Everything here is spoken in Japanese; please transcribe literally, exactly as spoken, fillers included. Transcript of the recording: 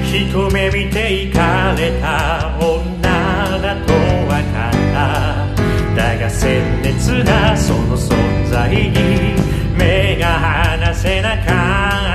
一目見て行かれた女だと分かった。だが鮮烈なその存在に目が離せなかった。